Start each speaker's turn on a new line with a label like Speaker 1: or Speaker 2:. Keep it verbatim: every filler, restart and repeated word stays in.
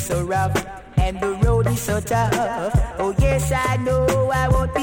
Speaker 1: so rough and the road is so tough. Oh yes, I know I won't be